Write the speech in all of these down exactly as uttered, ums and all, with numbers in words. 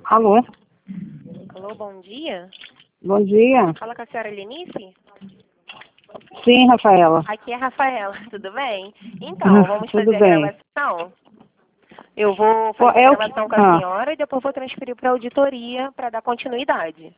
Alô? Alô, bom dia. Bom dia. Fala com a senhora Lenice? Sim, Rafaela. Aqui é a Rafaela, tudo bem? Então, vamos Tudo fazer a bem. gravação. Eu vou Pô, fazer a é o que... gravação com a Ah, senhora e depois vou transferir para a auditoria para dar continuidade.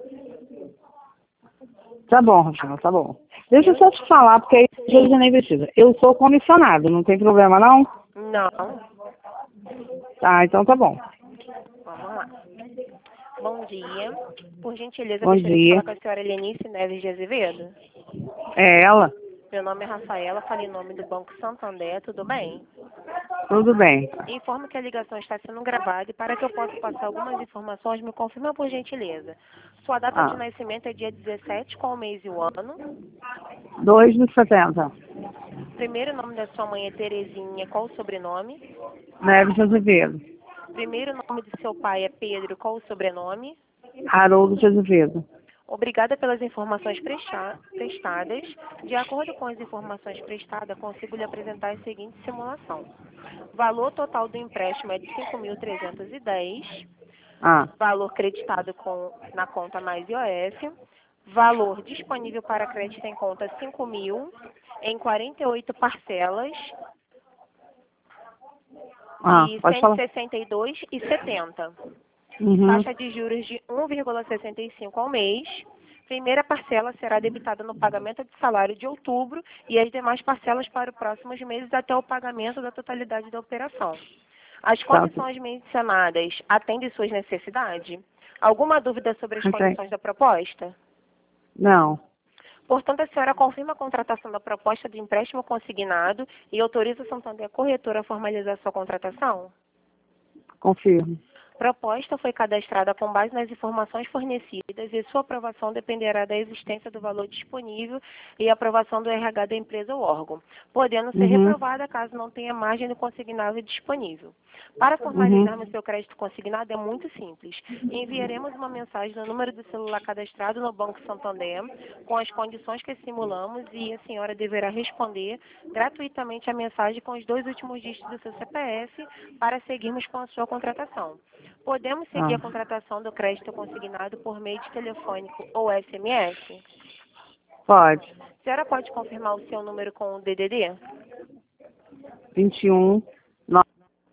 tá bom, Rafaela, tá bom. Deixa eu Eu? só te falar, porque aí às vezes Sim. nem precisa. Eu sou comissionado, não tem problema não? Não. Ah, então tá bom. Vamos lá. Bom dia. Por gentileza, Bom gostaria de dia. falar com a senhora Lenice Neves de Azevedo. É ela? Meu nome é Rafaela, falo em nome do Banco Santander, tudo bem? Tudo bem. Informo que a ligação está sendo gravada e para que eu possa passar algumas informações, me confirma por gentileza. Sua data de Ah, nascimento é dia dezessete, qual o mês e o ano? dois de setenta. Primeiro nome da sua mãe é Terezinha, qual o sobrenome? Neves de Azevedo. Primeiro nome do seu pai é Pedro, qual o sobrenome? Haroldo de Azevedo. Obrigada pelas informações presta- prestadas. De acordo com as informações prestadas, consigo lhe apresentar a seguinte simulação. Valor total do empréstimo é de cinco mil trezentos e dez. Ah, Valor creditado com, na conta mais I O F. Valor disponível para crédito em conta cinco mil, em quarenta e oito parcelas ah, de pode cento e falar. sessenta e dois e setenta. Uhum. Taxa de juros de um vírgula sessenta e cinco ao mês. Primeira parcela será debitada no pagamento de salário de outubro e as demais parcelas para os próximos meses até o pagamento da totalidade da operação. As Tá. condições mencionadas atendem suas necessidades? Alguma dúvida sobre as Ok. condições da proposta? Não, Portanto, a senhora confirma a contratação da proposta de empréstimo consignado e autoriza o Santander Corretora a formalizar sua contratação? confirmo. Proposta foi cadastrada com base nas informações fornecidas e sua aprovação dependerá da existência do valor disponível e aprovação do R H da empresa ou órgão, podendo ser Uhum. reprovada caso não tenha margem do consignável disponível. Para Uhum. formalizarmos seu crédito consignado é muito simples. Enviaremos uma mensagem no número do celular cadastrado no Banco Santander com as condições que simulamos e a senhora deverá responder gratuitamente a mensagem com os dois últimos dígitos do seu C P F para seguirmos com a sua contratação. Podemos seguir Ah, a contratação do crédito consignado por meio de telefônico ou S M S? pode. A senhora pode confirmar o seu número com o D D D? vinte e um, nove,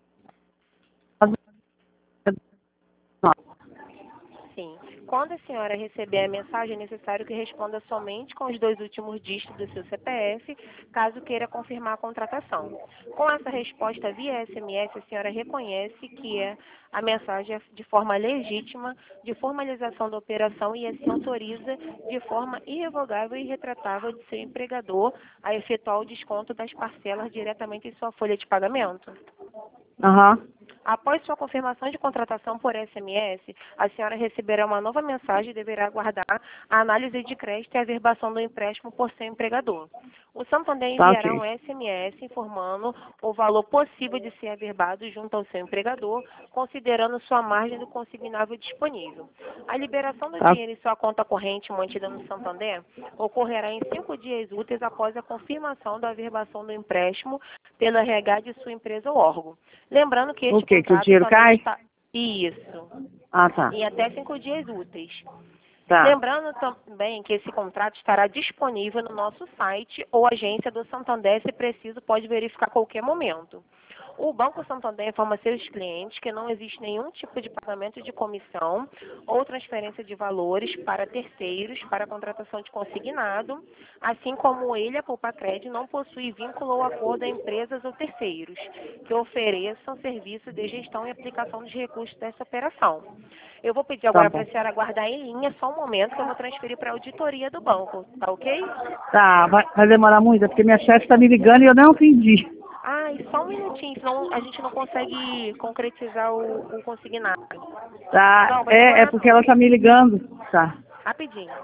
Sim. Quando a senhora receber a mensagem, é necessário que responda somente com os dois últimos dígitos do seu C P F, caso queira confirmar a contratação. Com essa resposta via S M S, a senhora reconhece que é a mensagem é de forma legítima de formalização da operação e assim autoriza de forma irrevogável e retratável de seu empregador a efetuar o desconto das parcelas diretamente em sua folha de pagamento. aham, Após sua confirmação de contratação por S M S, a senhora receberá uma nova mensagem e deverá aguardar a análise de crédito e a verbação do empréstimo por seu empregador. O Santander tá enviará um ok. S M S informando o valor possível de ser averbado junto ao seu empregador, considerando sua margem do consignável disponível. A liberação do Tá, dinheiro em sua conta corrente mantida no Santander ocorrerá em cinco dias úteis após a confirmação da averbação do empréstimo pelo R H de sua empresa ou órgão. Lembrando que o este quê? Que o contrato dinheiro também cai? está... Isso, Ah, tá. em até cinco dias úteis. Tá. Lembrando também que esse contrato estará disponível no nosso site ou agência do Santander, se preciso, pode verificar a qualquer momento. O Banco Santander informa seus clientes que não existe nenhum tipo de pagamento de comissão ou transferência de valores para terceiros para a contratação de consignado, assim como ele, a Poupa Crédito, não possui vínculo ou acordo a empresas ou terceiros que ofereçam serviço de gestão e aplicação dos recursos dessa operação. Eu vou pedir Tá agora para bom. a senhora aguardar em linha só um momento que eu vou transferir para a auditoria do banco, tá ok? Tá, vai, vai demorar muito, é porque minha chefe tá me ligando e eu não atendi. Ai, só um minutinho, senão a gente não consegue concretizar o, o consignado. Tá, Não, vai é, é demorar porque não. ela tá me ligando. Tá. Rapidinho.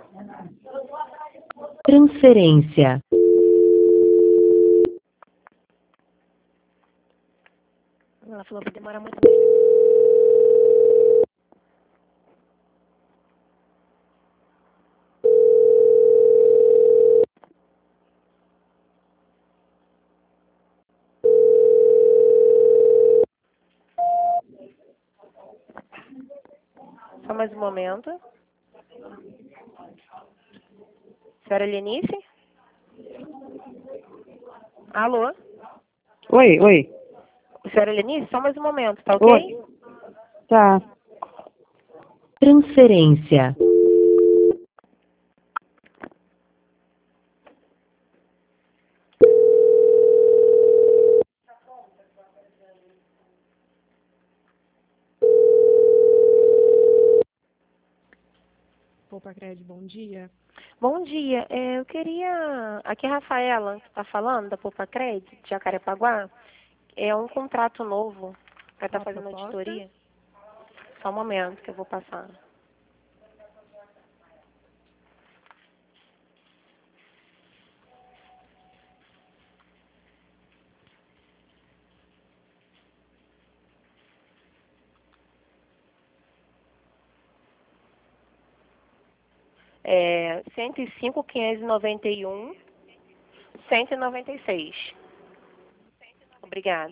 Transferência. Ela falou que vai demorar muito mesmo. Só mais um momento. Senhora Lenice? Alô? Oi, oi. Senhora Lenice, só mais um momento, tá ok? Oi. Tá. Transferência. Poupa-Crédito, bom dia. Bom dia. É, eu queria... Aqui é a Rafaela, que está falando, da Poupa-Crédito, de Jacarepaguá. É um contrato novo para estar Uma fazendo proposta? auditoria. Só um momento que eu vou passar. É cento e cinco, quinhentos e noventa e um, cento e noventa e seis. Obrigada.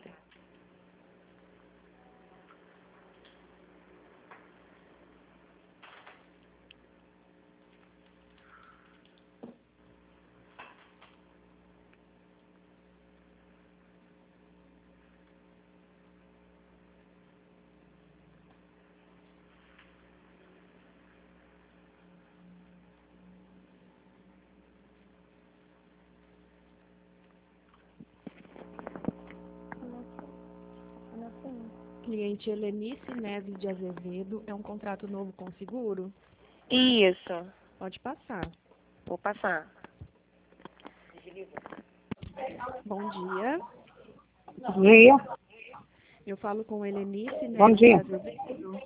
Cliente Helenice Neves de Azevedo, é um contrato novo com seguro? Isso. Pode passar. Vou passar. Bom dia. Bom dia. Eu falo com Helenice Bom Neves de dia. Azevedo.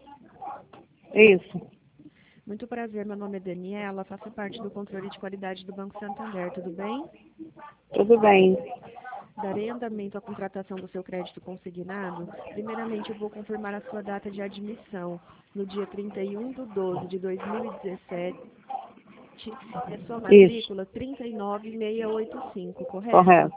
Isso. Muito prazer, meu nome é Daniela, faço parte do controle de qualidade do Banco Santander, tudo bem? Tudo bem. Darei andamento à contratação do seu crédito consignado. Primeiramente, eu vou confirmar a sua data de admissão. No dia trinta e um de doze de dois mil e dezessete, é sua Isso. matrícula trinta e nove mil seiscentos e oitenta e cinco, correto? Correto.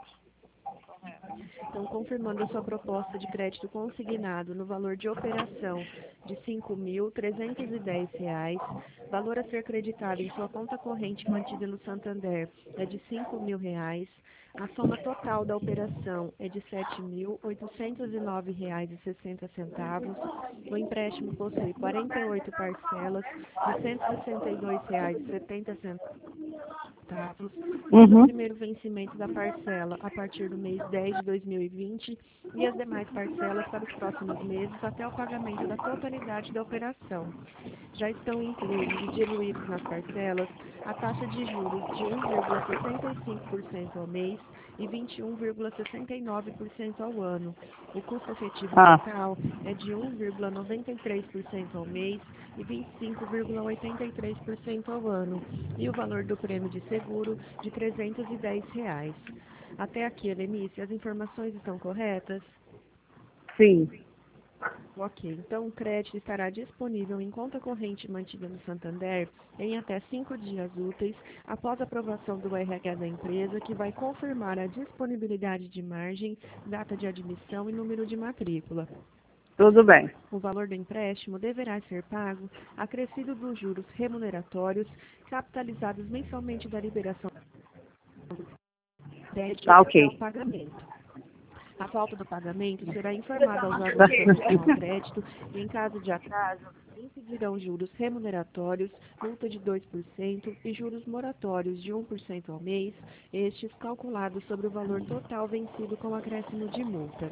Então, confirmando a sua proposta de crédito consignado no valor de operação de cinco mil trezentos e dez reais, valor a ser creditado em sua conta corrente mantida no Santander é de cinco mil reais, a soma total da operação é de sete mil oitocentos e nove reais e sessenta centavos, o empréstimo possui quarenta e oito parcelas de cento e sessenta e dois reais e setenta centavos, sendo o Uhum. primeiro vencimento da parcela a partir do mês dez de dois mil e vinte e as demais parcelas para os próximos meses até o pagamento da totalidade da operação. Já estão inclusos e diluídos nas parcelas a taxa de juros de um vírgula sessenta e cinco por cento ao mês e vinte e um vírgula sessenta e nove por cento ao ano. O custo efetivo Ah. total é de um vírgula noventa e três por cento ao mês e vinte e cinco vírgula oitenta e três por cento ao ano. E o valor do prêmio de seguro de trezentos e dez reais. Até aqui, Helenice, as informações estão corretas? Sim. Ok, então o crédito estará disponível em conta corrente mantida no Santander em até cinco dias úteis após a aprovação do R H da empresa, que vai confirmar a disponibilidade de margem, data de admissão e número de matrícula. Tudo bem. O valor do empréstimo deverá ser pago acrescido dos juros remuneratórios capitalizados mensalmente da liberação do crédito Tá até o ok. pagamento. A falta do pagamento será informada aos órgãos Tá. de proteção ao crédito e, em caso de atraso, incidirão juros remuneratórios, multa de dois por cento e juros moratórios de um por cento ao mês, estes calculados sobre o valor total vencido com acréscimo de multa.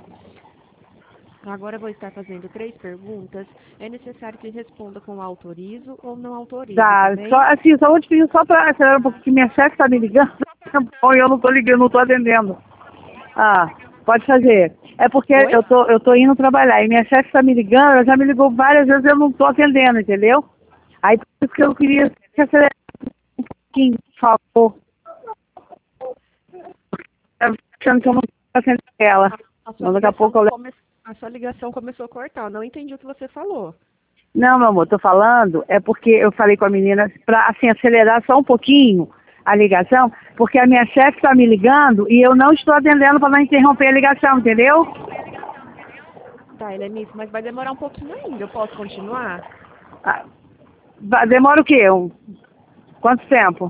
Agora vou estar fazendo três perguntas. É necessário que responda com autorizo ou não autorizo, tá Tá. bem? Só, assim, só vou te pedir só para acelerar um pouco, que minha chefe tá me ligando. Bom, e eu não tô ligando, não tô atendendo. Ah, pode fazer. É porque Oi? eu tô, eu tô indo trabalhar e minha chefe tá me ligando, ela já me ligou várias vezes e eu não tô atendendo, entendeu? Aí por isso que eu queria que acelerasse um pouquinho, por favor. Eu tô achando que eu não tô atendendo ela. A sua, Mas daqui a ligação pouco eu levo. come... a sua ligação começou a cortar. Eu não entendi o que você falou. Não, meu amor, tô falando, é porque eu falei com a menina para assim, acelerar só um pouquinho a ligação, porque a minha chefe está me ligando e eu não estou atendendo para não interromper a ligação, entendeu? Tá, Helenice, mas vai demorar um pouquinho ainda. Eu posso continuar? Ah, Va- Demora o quê? Um... Quanto tempo?